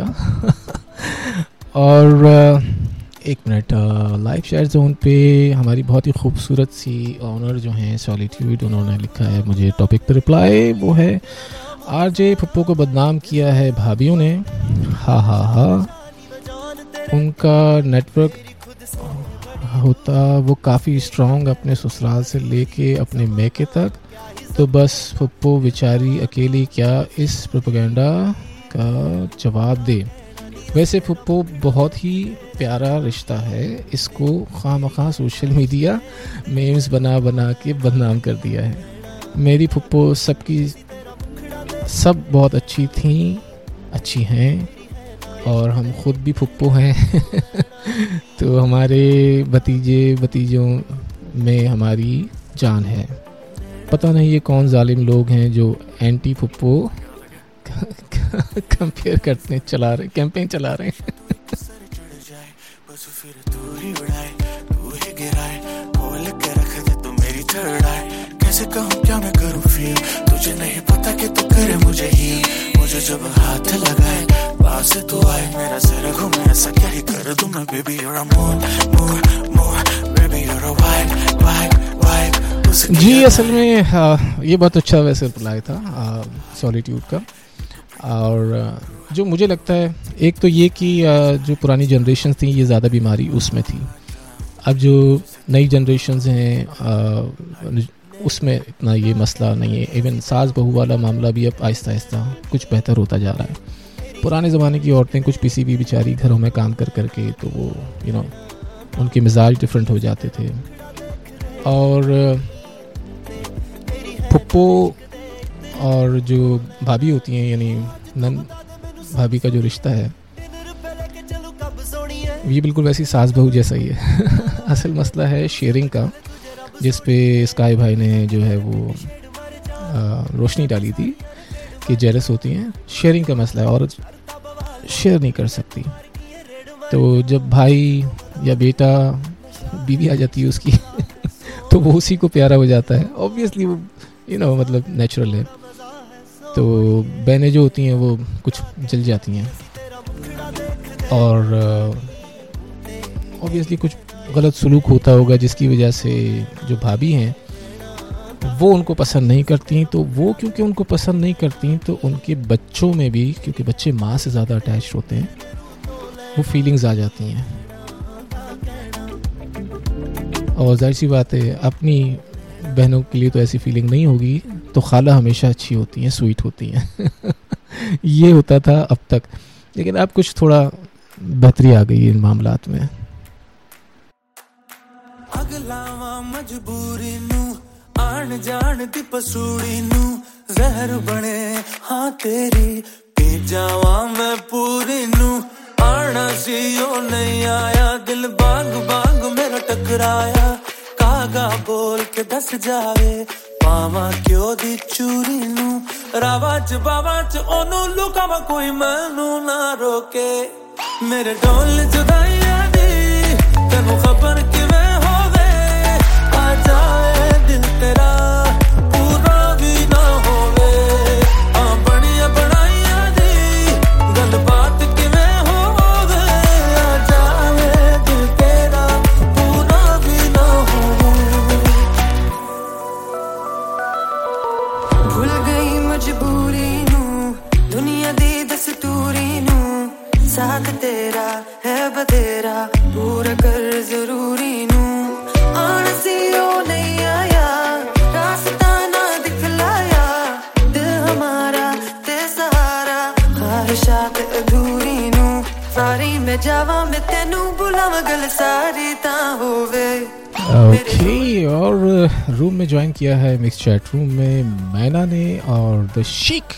और एक मिनट, लाइव शेयर जोन पे हमारी बहुत ही खूबसूरत सी ऑनर जो हैं सॉलिट्यूड, उन्होंने लिखा है मुझे टॉपिक पे रिप्लाई, वो है आरजे फुप्पो को बदनाम किया है भाभियों ने, हा हा हा। उनका नेटवर्क होता वो काफ़ी स्ट्रॉन्ग अपने ससुराल से लेके अपने मैके तक, तो बस फुप्पो बेचारी अकेली क्या इस प्रोपेगेंडा का जवाब दे। वैसे फुप्पो बहुत ही प्यारा रिश्ता है, इसको खामखा सोशल मीडिया मेम्स बना बना के बदनाम कर दिया है। मेरी फुप्पो सब बहुत अच्छी थी, अच्छी हैं, और हम खुद भी फुप्पो हैं तो हमारे भतीजों में हमारी जान है। पता नहीं ये कौन जालिम लोग हैं जो एंटी फुप्पो कंपेयर करते चला रहे, कैंपेन चला रहे हैं। कैसे कहूँ क्या मैं करूँ फील, तुझे नहीं पता कि तू करे मुझे ही, मुझे जब हाथ लगाए पास से तू आए, मेरा सिर घूमे ऐसा क्या ही कर दूँ मैं, baby you're a moon, baby you're a vibe। जी असल में ये बहुत अच्छा वैसे रिप्लाई था सॉलिट्यूड का। और जो मुझे लगता है एक तो ये कि जो पुरानी जनरेशन थी ये ज़्यादा बीमारी उसमें थी, अब जो नई जनरेशन्स हैं उसमें इतना ये मसला नहीं है। इवन सास बहू वाला मामला भी अब आहिस्ता आहिस्ता कुछ बेहतर होता जा रहा है। पुराने ज़माने की औरतें कुछ पीसी भी बेचारी घरों में काम कर करके, तो वो उनके मिजाज डिफरेंट हो जाते थे। और फुप्पो और जो भाभी होती हैं यानी नन भाभी का जो रिश्ता है ये बिल्कुल वैसी सास बहू जैसा ही है। असल मसला है शेयरिंग का, जिस पे स्काई भाई ने जो है वो रोशनी डाली थी कि जेलस होती हैं। शेयरिंग का मसला है, औरत शेयर नहीं कर सकती, तो जब भाई या बेटा बीवी आ जाती है उसकी तो वो उसी को प्यारा हो जाता है। ऑब्वियसली वो मतलब नेचुरल है। तो बहनें जो होती हैं वो कुछ जल जाती हैं, और ऑब्वियसली कुछ गलत सलूक होता होगा जिसकी वजह से जो भाभी हैं वो उनको पसंद नहीं करती। तो वो क्योंकि उनको पसंद नहीं करती तो उनके बच्चों में भी, क्योंकि बच्चे माँ से ज़्यादा अटैच होते हैं, वो फीलिंग्स आ जाती हैं। और जाहिर सी बात है अपनी बहनों के लिए तो ऐसी फीलिंग नहीं होगी, तो खाला हमेशा अच्छी होती हैं, स्वीट होती हैं। ये होता था अब तक, लेकिन अब कुछ थोड़ा बेहतरी आ गई इन मामलात में। अगलावा मजबूरी नू आन जान दी पसूड़ी नू जहर बने हाँ तेरी पी जावा मैं पूरी नू आना सी ओ नहीं आया, दिल बांग बांग मेरा टकराया, कागा बोल के दस जावे पावा क्यों दी चूरी नू रावा च बावा च ओनू लुकावा कोई मैनू ना रोके, मेरे ढोल जुदाइयां दी तेनू खबर किवें होवे, आ जाए दिल तेरा पूरा भी ना होवे, हाँ बनिया बनाइयां दी गलबात किवें होवे, आ जाए दिल तेरा पूरा भी ना होवे। भूल गई मजबूरी नू दुनिया दी दस्तूरी नू, साथ तेरा है बतेरा पूरा कर जरूरी नू, आना सी ओ नहीं आया रास्ता ना दिखलाया, दिल हमारा ते सहारा ख्वाहिशात अधूरी नू, सारी मैं जावा मैं तेनू बुलावा गल सारी ता होवे। ओके, और रूम में ज्वाइन किया है मिक्स चैट रूम में मैना ने और द शीक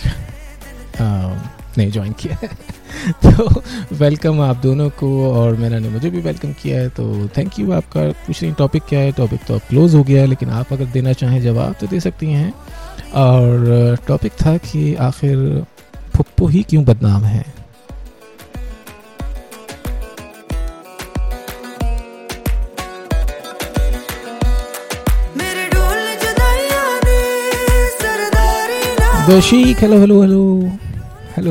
ने ज्वाइन किया है। तो वेलकम आप दोनों को, और मैना ने मुझे भी वेलकम किया है, तो थैंक यू आपका। पूछ रही टॉपिक क्या है? टॉपिक तो अब क्लोज हो गया है, लेकिन आप अगर देना चाहें जवाब तो दे सकती हैं। और टॉपिक था कि आखिर फुप्पो ही क्यों बदनाम है। The sheikh, hello hello hello hello.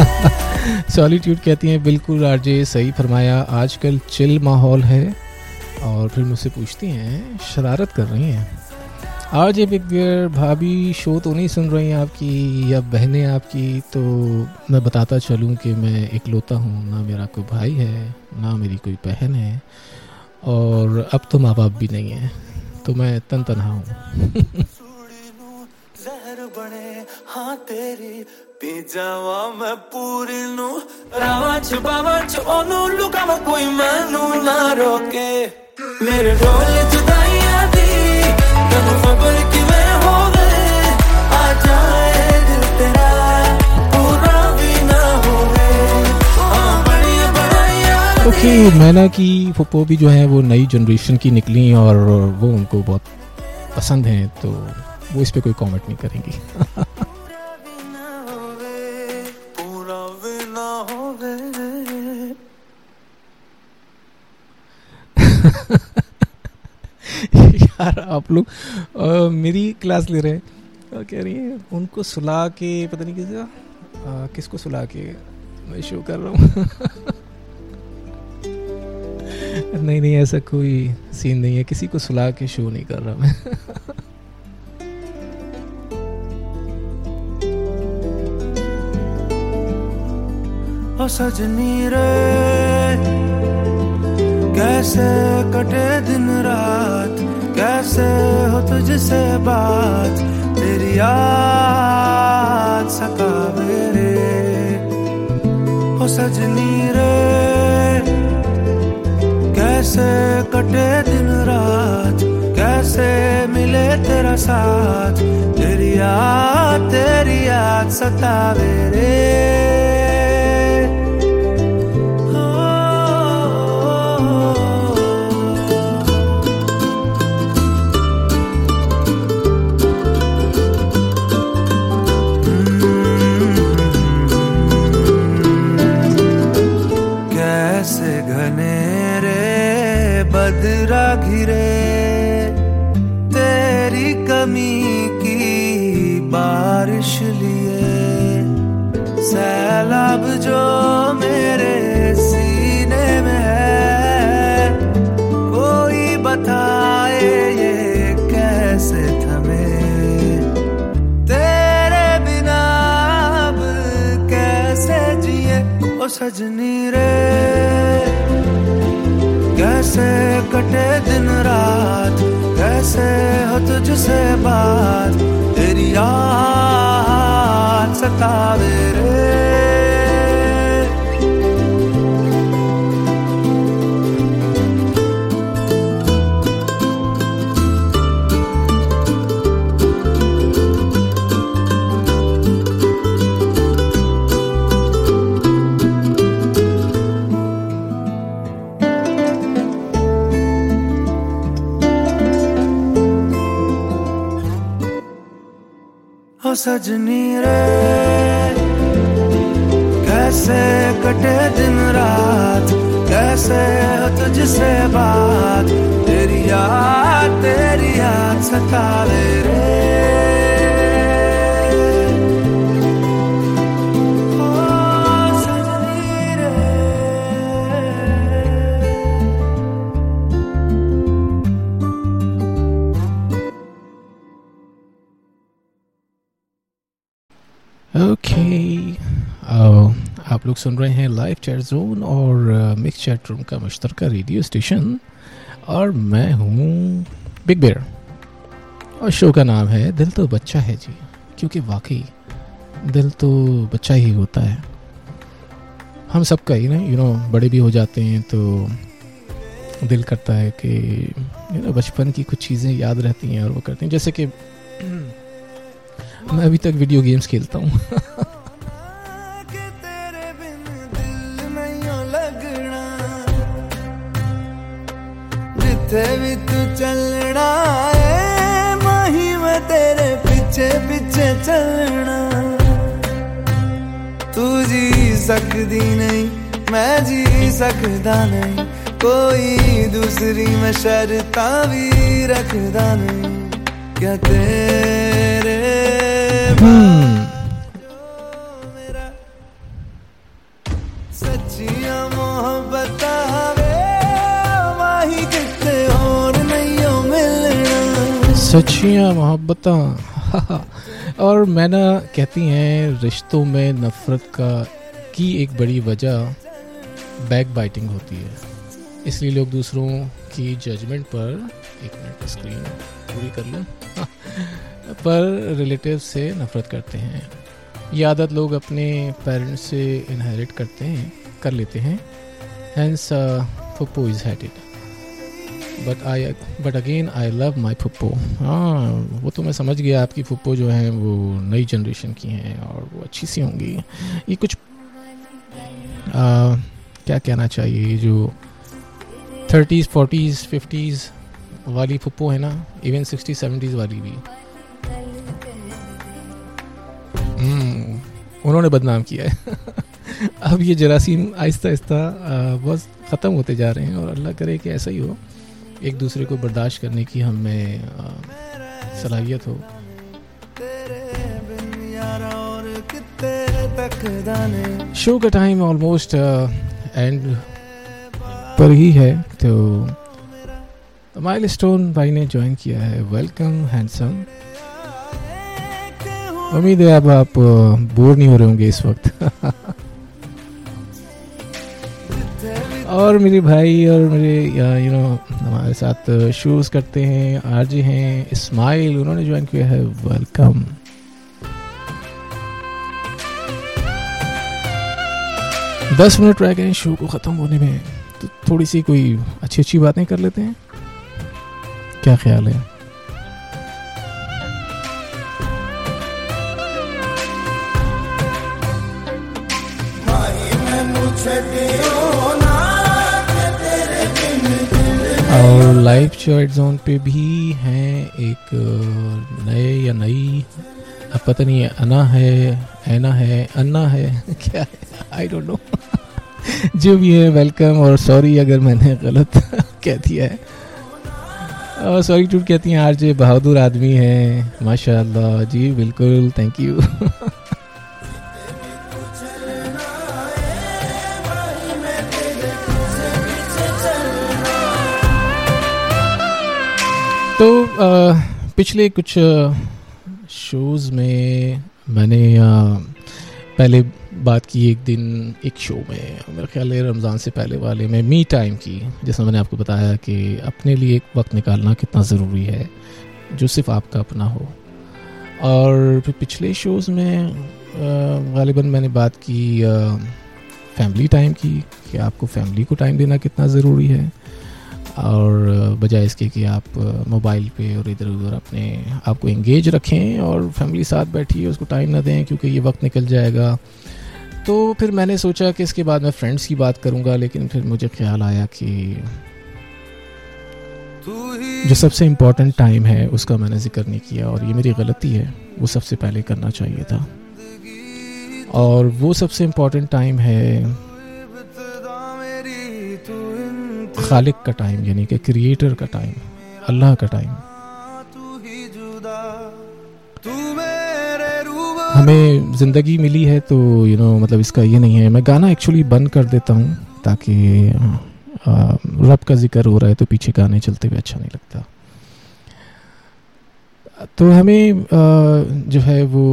Solitude कहती हैं बिल्कुल आरजे सही फरमाया, आजकल चिल माहौल है। और फिर मुझसे पूछती हैं शरारत कर रही हैं आरजे बिग बियर भाभी, शो तो नहीं सुन रही हैं आपकी या बहनें आपकी? तो मैं बताता चलूं कि मैं इकलौता हूं, ना मेरा कोई भाई है ना मेरी कोई बहन है, और अब तो माँ बाप भी नहीं है, तो मैं तन तनहा हूँ। ਜ਼ਹਿਰ ਬਣੇ ਹਾਂ ਤੇਰੀ ਪੀ ਜਾਵਾਂ ਮੈਂ ਪੂਰੀ ਨੂੰ ਰਾਵਾਂ ਚ ਬਾਵਾਂ ਚ ਉਹਨੂੰ ਲੁਕਾਵਾਂ ਕੋਈ ਮੈਨੂੰ ਨਾ ਰੋਕੇ ਮੇਰੇ ਢੋਲ ਜੁਦਾਈਆਂ ਦੀ ਤੈਨੂੰ ਖਬਰ ਕਿਵੇਂ ਹੋਵੇ ਆ ਜਾਏ ਦਿਲ ਤੇਰਾ ਪੂਰਾ ਵੀ ਨਾ ਹੋਵੇ ਹਾਂ ਬੜੀਆਂ ਬਣਾਈਆਂ। ओके, मैना की फुप्पो भी जो है वो नई जनरेशन की निकली और वो उनको बहुत पसंद हैं, तो वो इस पे कोई कमेंट नहीं करेंगी। यार आप लोग मेरी क्लास ले रहे हैं, कह रही है उनको सुला के, पता नहीं किसको सुला के मैं शो कर रहा हूँ। नहीं, ऐसा कोई सीन नहीं है, किसी को सुला के शो नहीं कर रहा मैं। ओ सजनी रे कैसे कटे दिन रात, कैसे हो तुझसे बात, तेरी याद सतावे रे। ओ सजनी रे कैसे कटे दिन रात, कैसे मिले तेरा साथ, तेरी याद सतावे रे। बदरा घिरे तेरी कमी की बारिश लिए, सैलाब जो मेरे सीने में है, कोई बताए ये कैसे थमे, तेरे बिना अब कैसे जिए। ओ सजनी रे कैसे कटे दिन रात, कैसे हो तुझसे बात, तेरी याद सतावे रे। ओ सजनी रे कैसे कटे दिन रात, कैसे हो तुझसे बात, तेरी याद सतावे रे। ओके, आप लोग सुन रहे हैं लाइव चैट जोन और मिक्स चैट रूम का मुश्तरका रेडियो स्टेशन, और मैं हूँ बिग बियर, और शो का नाम है दिल तो बच्चा है जी, क्योंकि वाकई दिल तो बच्चा ही होता है। हम सबका ही ना बड़े भी हो जाते हैं तो दिल करता है कि बचपन की कुछ चीज़ें याद रहती हैं और वो करते हैं, जैसे कि मैं अभी तक वीडियो गेम्स खेलता हूँ। जिथे भी तू चलना है माही मैं तेरे पीछे पीछे चलना, तू जी सकदी नहीं मैं जी सकदा नहीं, कोई दूसरी मैं शर्ता भी रखदा नहीं, क्या तेरे खुशियाँ मोहब्बतें। और मैना कहती हैं रिश्तों में नफ़रत की एक बड़ी वजह बैक बाइटिंग होती है, इसलिए लोग दूसरों की जजमेंट पर, एक मिनट स्क्रीन पूरी कर लूँ, पर रिलेटिव से नफ़रत करते हैं। ये आदत लोग अपने पेरेंट्स से इनहेरिट कर लेते हैं। Hence, Puppo is hated. But again, I love my Puppo. हाँ, वो तो मैं समझ गया आपकी Puppo जो हैं वो नई जनरेशन की हैं और वो अच्छी सी होंगी। ये कुछ क्या कहना चाहिए, जो 30s, 40s, 50s वाली Puppo है ना, इवन 60s, 70s वाली भी, उन्होंने बदनाम किया है। अब ये जरासीम आहिस्ता आहिस्ता बस ख़त्म होते जा रहे हैं और अल्लाह करे कि ऐसा ही हो, एक दूसरे को बर्दाश्त करने की हम में सलाहियत हो। शो का टाइम ऑलमोस्ट एंड पर ही है, तो माइलस्टोन भाई ने ज्वाइन किया है। Welcome handsome. उम्मीद है अब आप बोर नहीं हो रहे होंगे इस वक्त। और मेरे भाई और मेरे हमारे साथ शोज करते हैं आरजे हैं इस्माइल, उन्होंने ज्वाइन किया है। वेलकम। दस मिनट रह गए शो को ख़त्म होने में, तो थोड़ी सी कोई अच्छी बातें कर लेते हैं, क्या ख्याल है? और लाइव चैट जोन पे भी हैं एक नए या नई, अब पता नहीं है, अना है अन्ना है क्या है, आई डोंट नो। जो भी है वेलकम, और सॉरी अगर मैंने गलत कह दिया है, और सॉरी टू कहती हैं आरजे बहादुर आदमी हैं माशाल्लाह जी, बिल्कुल, थैंक यू। तो पिछले कुछ शोज़ में मैंने पहले बात की एक दिन एक शो में, मेरे ख्याल है रमज़ान से पहले वाले में, मी टाइम की, जैसा मैंने आपको बताया कि अपने लिए एक वक्त निकालना कितना ज़रूरी है जो सिर्फ आपका अपना हो। और फिर पिछले शोज़ में गालिबन मैंने बात की फैमिली टाइम की, कि आपको फैमिली को टाइम देना कितना ज़रूरी है, और बजाय इसके कि आप मोबाइल पे और इधर उधर अपने आप को एंगेज रखें और फैमिली साथ बैठिए, उसको टाइम ना दें क्योंकि ये वक्त निकल जाएगा। तो फिर मैंने सोचा कि इसके बाद मैं फ्रेंड्स की बात करूंगा, लेकिन फिर मुझे ख्याल आया कि जो सबसे इम्पोर्टेंट टाइम है उसका मैंने जिक्र नहीं किया, और ये मेरी गलती है, वो सबसे पहले करना चाहिए था। और वो सबसे इम्पोर्टेंट टाइम है खालिक का टाइम, यानी कि क्रिएटर का टाइम, अल्लाह का टाइम। हमें ज़िंदगी मिली है तो मतलब इसका ये नहीं है, मैं गाना एक्चुअली बंद कर देता हूँ ताकि रब का जिक्र हो रहा है तो पीछे गाने चलते हुए अच्छा नहीं लगता। तो हमें जो है वो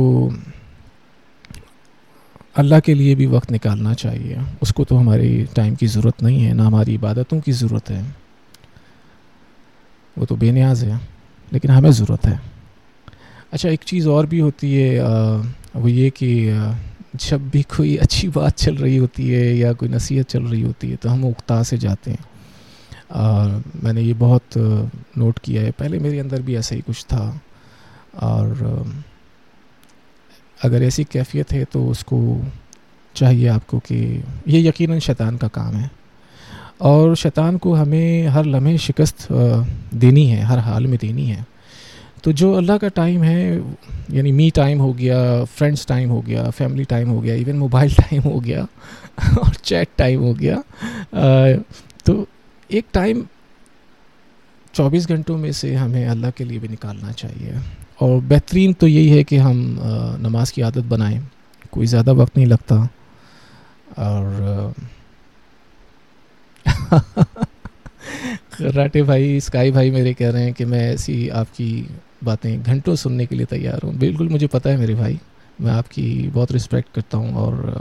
अल्लाह के लिए भी वक्त निकालना चाहिए। उसको तो हमारी टाइम की ज़रूरत नहीं है, ना हमारी इबादतों की ज़रूरत है, वो तो बेनियाज है, लेकिन हमें ज़रूरत है। अच्छा, एक चीज़ और भी होती है, वो ये कि जब भी कोई अच्छी बात चल रही होती है या कोई नसीहत चल रही होती है तो हम उकता से जाते हैं। मैंने ये बहुत नोट किया है, पहले मेरे अंदर भी ऐसा ही कुछ था, और अगर ऐसी कैफियत है तो उसको चाहिए आपको कि ये यकीनन शैतान का काम है, और शैतान को हमें हर लम्हे शिकस्त देनी है, हर हाल में देनी है। तो जो अल्लाह का टाइम है, यानी मी टाइम हो गया, फ्रेंड्स टाइम हो गया, फैमिली टाइम हो गया, इवन मोबाइल टाइम हो गया और चैट टाइम हो गया, तो एक टाइम 24 घंटों में से हमें अल्लाह के लिए भी निकालना चाहिए। और बेहतरीन तो यही है कि हम नमाज की आदत बनाएं, कोई ज़्यादा वक्त नहीं लगता। और राटे भाई, स्काई भाई मेरे कह रहे हैं कि मैं ऐसी आपकी बातें घंटों सुनने के लिए तैयार हूँ। बिल्कुल मुझे पता है मेरे भाई, मैं आपकी बहुत रिस्पेक्ट करता हूँ और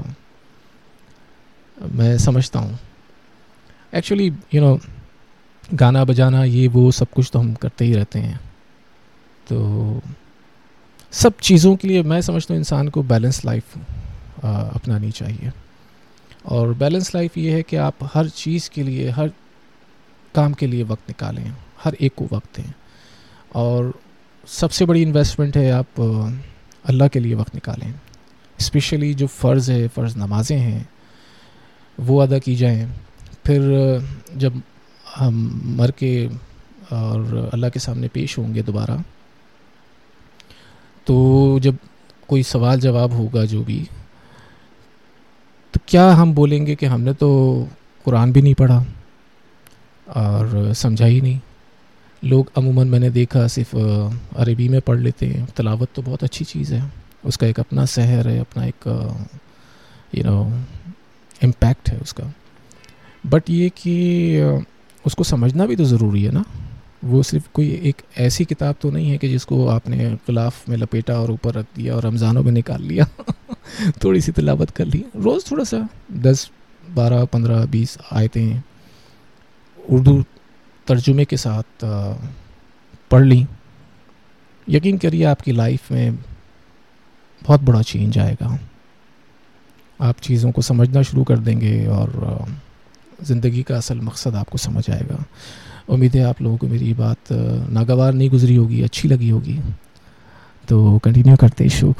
मैं समझता हूँ। एक्चुअली गाना बजाना ये वो सब कुछ तो हम करते ही रहते हैं, तो सब चीज़ों के लिए मैं समझता हूँ इंसान को बैलेंस लाइफ अपनानी चाहिए। और बैलेंस लाइफ ये है कि आप हर चीज़ के लिए, हर काम के लिए वक्त निकालें, हर एक को वक्त दें। और सबसे बड़ी इन्वेस्टमेंट है आप अल्लाह के लिए वक्त निकालें। स्पेशली जो फ़र्ज़ है, फ़र्ज़ नमाज़ें हैं वो अदा की जाएं। फिर जब हम मर के और अल्लाह के सामने पेश होंगे दोबारा, तो जब कोई सवाल जवाब होगा जो भी, तो क्या हम बोलेंगे कि हमने तो कुरान भी नहीं पढ़ा और समझा ही नहीं। लोग अमूमन मैंने देखा सिर्फ अरबी में पढ़ लेते हैं। तिलावत तो बहुत अच्छी चीज़ है, उसका एक अपना सहर है, अपना एक इम्पैक्ट है उसका। बट ये कि उसको समझना भी तो ज़रूरी है ना। वो सिर्फ कोई एक ऐसी किताब तो नहीं है कि जिसको आपने गिलाफ में लपेटा और ऊपर रख दिया और रमज़ानों में निकाल लिया थोड़ी सी तिलावत कर ली, रोज़ थोड़ा सा 10, 12, 15, 20 आयतें उर्दू तर्जुमे के साथ पढ़ ली। यकीन करिए आपकी लाइफ में बहुत बड़ा चेंज आएगा। आप चीज़ों को समझना शुरू कर देंगे और ज़िंदगी का असल मकसद आपको समझ आएगा। उम्मीद है आप लोगों को मेरी बात नागवार नहीं गुजरी होगी, अच्छी लगी होगी। तो कंटिन्यू करते हैं शो को।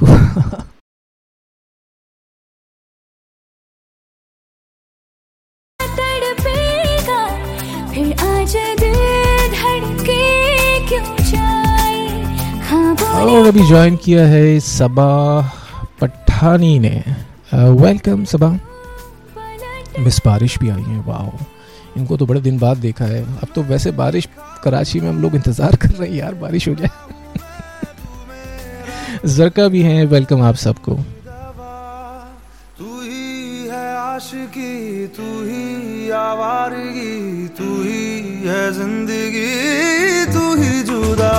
और अभी ज्वाइन किया है सबा पठानी ने। वेलकम सबा। मिस बारिश भी आई है, वाह, इनको तो बड़े दिन बाद देखा है। अब तो वैसे बारिश कराची में हम लोग इंतज़ार कर रहे हैं यार, बारिश हो जाए। ज़रका भी हैं, वेलकम आप सबको। तू ही है आशिकी, तू ही आवारगी, तू ही है जिंदगी, तू ही जुदा।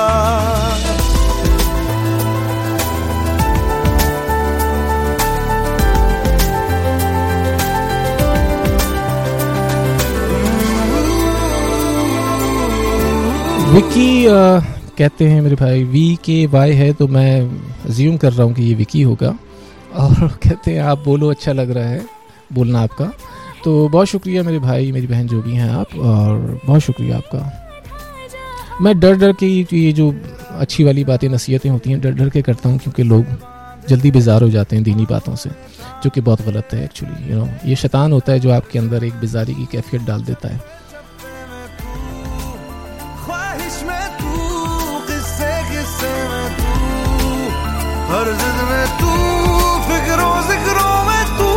विकी कहते हैं मेरे भाई, VKY है तो मैं अज्यूम कर रहा हूँ कि ये विकी होगा। और कहते हैं आप बोलो, अच्छा लग रहा है बोलना आपका। तो बहुत शुक्रिया मेरे भाई मेरी बहन जो भी हैं आप, और बहुत शुक्रिया आपका। मैं डर डर के ये जो अच्छी वाली बातें नसीहतें होती हैं डर डर के करता हूँ, क्योंकि लोग जल्दी बेजार हो जाते हैं दीनी बातों से, जो कि बहुत गलत है एक्चुअली। ये शैतान होता है जो आपके अंदर एक बेजारी की कैफियत डाल देता है। हर जिद में तू, फिक्रों जिक्रों में तू,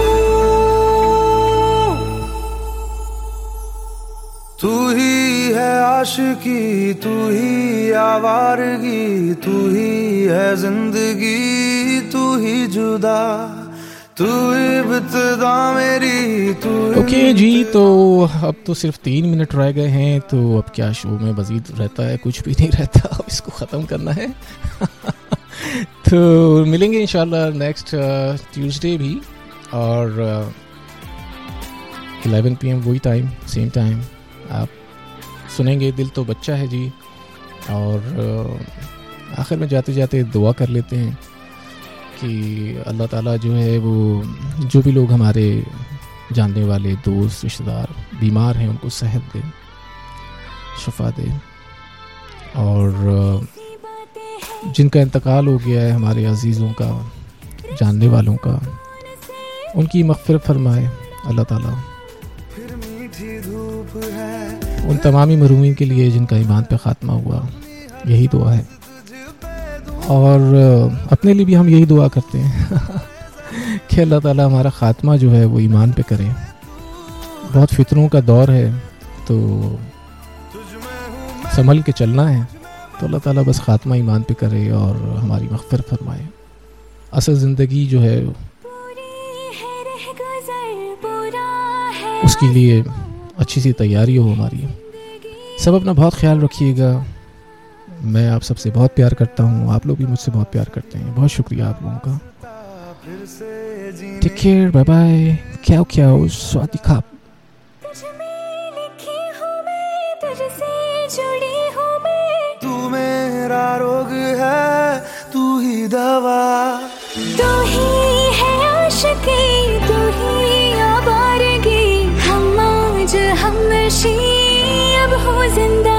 तू ही है आशिकी, तू ही आवारगी, तू ही है जिंदगी, तू ही जुदा, तू इब्तिदा मेरी, तू। ओके जी, तो अब तो सिर्फ 3 मिनट रह गए हैं, तो अब क्या शो में मजीद रहता है? कुछ भी नहीं रहता, अब इसको ख़त्म करना है। तो मिलेंगे इंशाल्लाह नेक्स्ट ट्यूसडे भी, और 11 PM वही टाइम, सेम टाइम आप सुनेंगे। दिल तो बच्चा है जी। और आखिर में जाते जाते दुआ कर लेते हैं कि अल्लाह ताला जो है वो जो भी लोग हमारे जानने वाले दोस्त रिश्तेदार बीमार हैं उनको सेहत दे, शफा दे, और जिनका इंतकाल हो गया है हमारे अजीज़ों का, जानने वालों का, उनकी मग़फ़िरत फरमाए अल्लाह ताला। उन तमामी महरूमीन के लिए जिनका ईमान पे ख़ात्मा हुआ, यही दुआ है। और अपने लिए भी हम यही दुआ करते हैं कि अल्लाह ताला हमारा ख़ात्मा जो है वो ईमान पे करे। बहुत फितरों का दौर है, तो संभल के चलना है। तो अल्लाह ताला बस ख़ात्मा ईमान पे करे और हमारी मग़फ़िरत फरमाए। असल ज़िंदगी जो है उसके लिए अच्छी सी तैयारी हो हमारी। सब अपना बहुत ख्याल रखिएगा, मैं आप सबसे बहुत प्यार करता हूँ, आप लोग भी मुझसे बहुत प्यार करते हैं। बहुत शुक्रिया आप लोगों का। Take care, bye bye, ciao ciao, Swati खाप। तू मेरा रोग है, तू ही दवा, तू ही है आशिकी, तू ही आवारगी, हम आज हमनशी अब हो जिंदा।